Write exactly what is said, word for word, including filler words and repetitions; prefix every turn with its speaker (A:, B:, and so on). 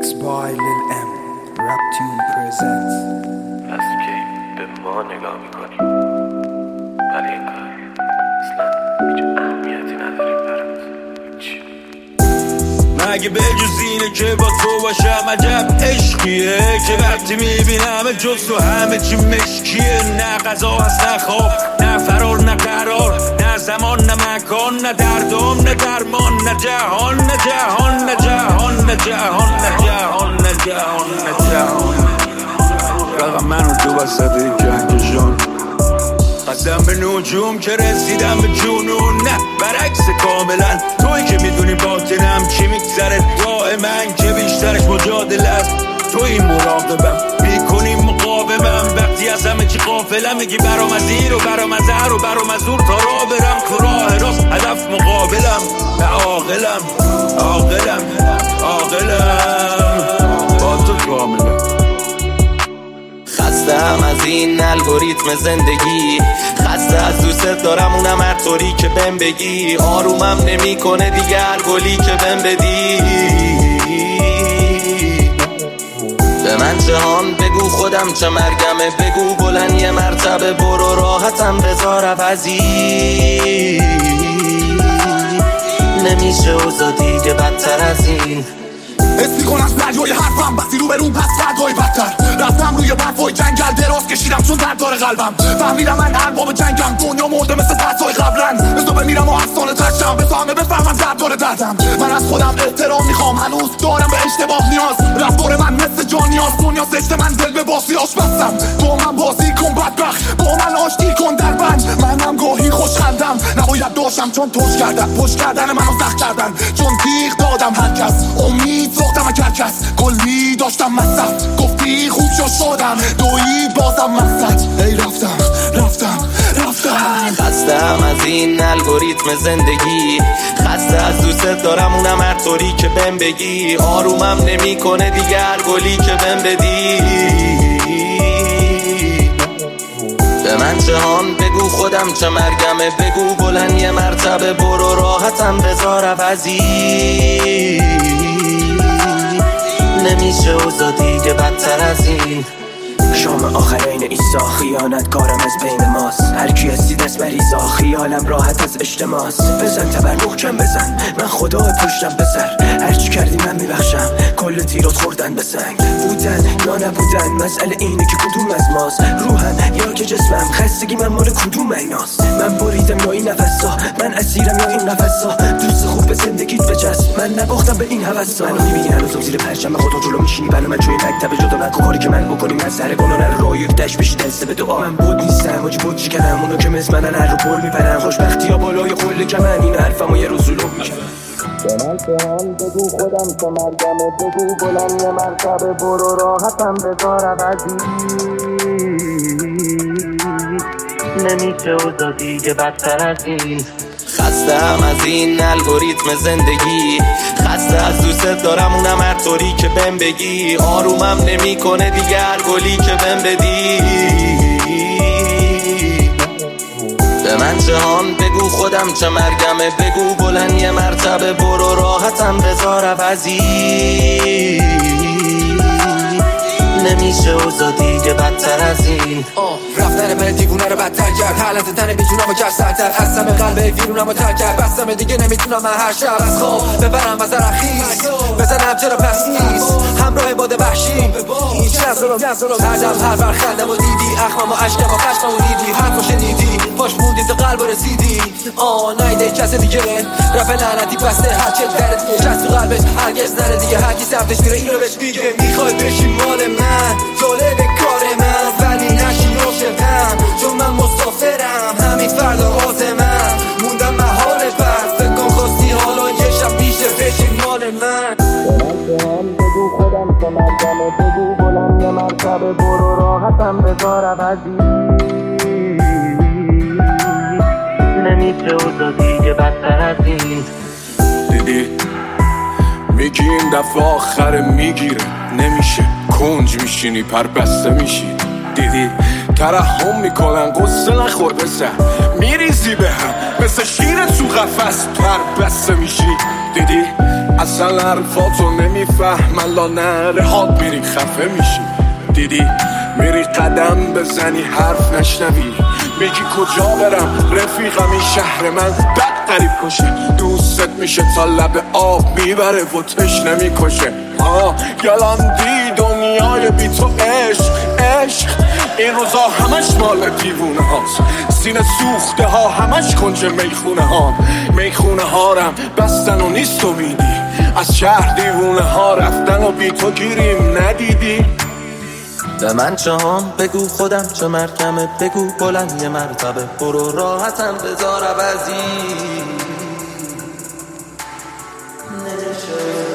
A: Mixed by Lil M. Rap Tune presents.
B: از کی به ما نگاه میکنی ولی انگار اصلا هیچ اهمیتی نداریم برات چی؟
C: مگه به جز اینه که با تو باشم عجب عشقیه که وقتی میبینم جز تو همه چی مشکیه. نه غذا هست نه خواب نه فرار نه قرار نه زمان نه مکان نه دردام نه درمان نه جهان نه جهان نه جهان نه جهان نه جهان نه جهان نه جهان رقم منو تو وسط جنگ جان قسم به نجوم که رسیدم به جنون نه برعکس کاملا توی که میدونی باطنم چی میگذره راه من که بیشترش مجادله است تو این مراقبم میکنی مقاومم وقتی از همه چی غافلم میگی برام از این و برام از هر و برام از دور تا راه برم تو راه راست هدف مقابلم نه عاقلم عاقلم عاقلم با تو کاملم.
D: خستم از این الگوریتم زندگی خسته از دوست دارم اونم هر طوری که بهم بگی آرومم نمی کنه دیگه هر گلی که بهم بدی. به من جهان بگو خودم چه مرگمه بگو بلند یه مرتبه برو راحتم بذار عوضی نمیشه اوضاع دیگه بدتر از این.
E: حس میکنم دریای حرفم بسی رو برون پس فردای بدتر رفتم روی برفای جنگل دراز کشیدم چون درد داره قلبم فهمیدم من ارباب جنگم دنیا مرده مثل فصلای قبلن بزا بمیرم و افسانه تشم بزا همه بفهمن درد داره دردم. من از خودم احترام میخوام هنوز دارم به اشتباه نیاز رفتار من مثل جان نیاز دنیا سشت من دل به باسی آش بستم با من بازی کن بدبخت با من آشتی کن در بند منم گاهی خوشخندم نباید داشتم چون توش کردم پشت کردن منو سخت کردن چون تیغ دادم هر کس امید ساختم از هر کس کلی داشتم مصرف گفتی خوب شو شدم دویی بازم مقصد ای رفتم رفتم رفتم.
D: خستم از این الگوریتم زندگی خسته از دوست دارم اونم هر طوری که بهم بگی آرومم نمی کنه دیگه هر گلی که بهم بدی. به من جهان بگو خودم چه مرگمه بگو بلند یه مرتبه برو راحتم بذار عوضی نمیشه اوضاع دیگه بدتر از این.
F: شام آخرین ایسا خیانتکارم از بین ماست هر کی هستی دست بریزا خیالم راحت از اجتماس بزن تبر محکم بزن من خدا پشتم بسر هرچی کردی من میبخشم کل تیرات خوردن به سنگ بودن یا نبودن مسئله اینه که کدوم از ماست روحم یا که جسمم خستگی من مال کدوم ایناست من بریدم یا این نفسا من اسیرم یا این نفسا دوست خوب به زندگیت بچسب من نباختم به این هوسا منو میبینی هنوزم زیر پرچم خودت جلو میشینی بلا من جوی مکتب جدا نکن کاری که من بکنیم از سر گناه نرو رایو دشت بشی دسته به دعا من بود نیستم واجی بود چی کنم اونو که مثل منن هر رو پر میپرن خوشبختی ها بالای قله که من این حرفم و یه روز رو میکنم.
D: به من جهان بگو خودم چه مرگمه بگو بلند یه مرتبه برو راحتم بذار عوضی نمیشه اوضاع دیگه بدتر از این. خستم از این الگوریتم زندگی خسته از دوست دارم اونم هر طوری که بهم بگی آرومم نمی کنه دیگه هر گلی که بهم بدی. به من جهان بگو خودم چه مرگمه بگو بلند یه مرتبه برو راحتم بذار عوضی نمیشه اوضاع دیگه بدتر از این.
G: رفتن من دیوونه رو بدتر کرد حالت تن بیجونم و کرد سرتر خستم قلب ویرونم رو تر کرد بستم دیگه نمیتونم من هر شب از خواب ببرم از رخیص بزنم چرا پس نیست همراه باد وحشی این جزرم هردم هر بر خندم و دیدی اخمم و عشقم و خشمم و دیدی حرف و شنیدی باش موندی تو قلب رسیدی آه نایده کس دیگه رفع لعنتی بسته هرچه درد جست تو قلبش هرگز نره دیگه هرکی سمتش میره اینو بهش میگه میخوای بشی مال من جالب کار من ولی نشی عاشقم چون من مسافرم همین فردا آزمم موندم محال بر فکر کن خواستی حالا یه شب میشه بشی مال من.
D: به من بگو خودم چه مرگمه بگو بلند یه مرتبه برو راحتم بذار عوضی نمیشه اوضاع دیگه بدتر از این.
C: دیدی میگی این دفعه آخر میگیره نمیشه کنج میشینی پر بسته میشی دیدی ترحم میکنن قصه نخور بسه میریزی به هم مثل شیر تو قفس پر بسته میشی دیدی
E: اصلا حرفاتو نمیفهمن لا نره حاد میری خفه میشی دیدی میری قدم بزنی حرف نشنوی میگی کجا برم رفیقم این شهر من بد قریب کشه دوستت میشه تا لب آب میبره و تشنه میکشه ها گلاندی دنیای بی تو عشق عشق این روزا همش مال دیوونه هاست سینه سوخته ها همش کنج میخونه ها میخونه ها رم بستن و نیست تو میدی از شهر دیوونه ها رفتن و بی تو گیریم ندیدی
D: به من چه هم بگو خودم چه مرکمه بگو بلند یه مرتبه برو راحتم بذار عوضی